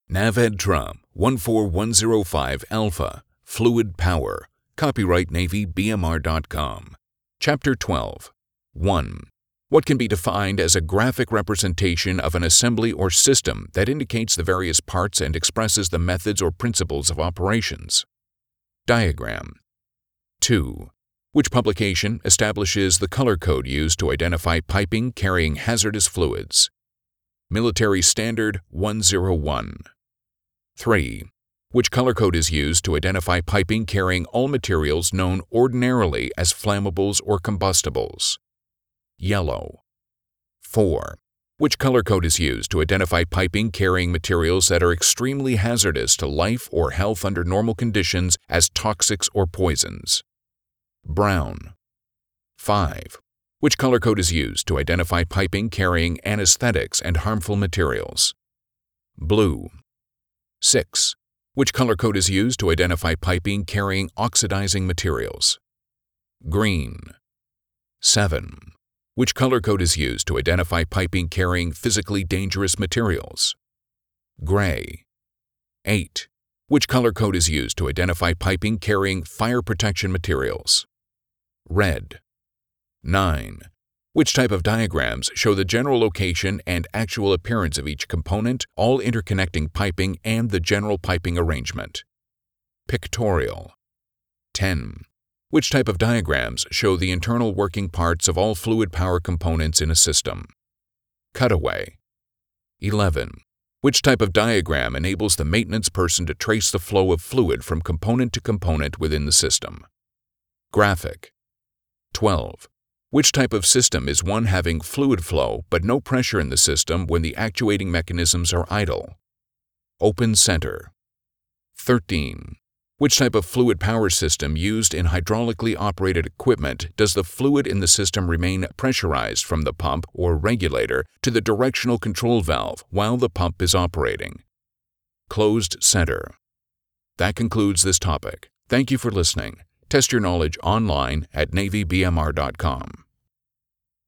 NAVEDTRA 14105 Alpha Fluid Power. Copyright NavyBMR.com. Chapter 12. 1. What can be defined as a graphic representation of an assembly or system that indicates the various parts and expresses the methods or principles of operations? Diagram. 2. Which publication establishes the color code used to identify piping carrying hazardous fluids? Military Standard 101. 3. Which color code is used to identify piping carrying all materials known ordinarily as flammables or combustibles? Yellow. 4. Which color code is used to identify piping carrying materials that are extremely hazardous to life or health under normal conditions as toxics or poisons? Brown. 5. Which color code is used to identify piping carrying anesthetics and harmful materials? Blue. 6. Which color code is used to identify piping carrying oxidizing materials? Green. 7. Which color code is used to identify piping carrying physically dangerous materials? Gray. 8. Which color code is used to identify piping carrying fire protection materials? Red. 9. Which type of diagrams show the general location and actual appearance of each component, all interconnecting piping, and the general piping arrangement? Pictorial. 10. Which type of diagrams show the internal working parts of all fluid power components in a system? Cutaway. 11. Which type of diagram enables the maintenance person to trace the flow of fluid from component to component within the system? Graphic. 12. Which type of system is one having fluid flow but no pressure in the system when the actuating mechanisms are idle? Open center. 13. Which type of fluid power system used in hydraulically operated equipment does the fluid in the system remain pressurized from the pump or regulator to the directional control valve while the pump is operating? Closed center. That concludes this topic. Thank you for listening. Test your knowledge online at NavyBMR.com.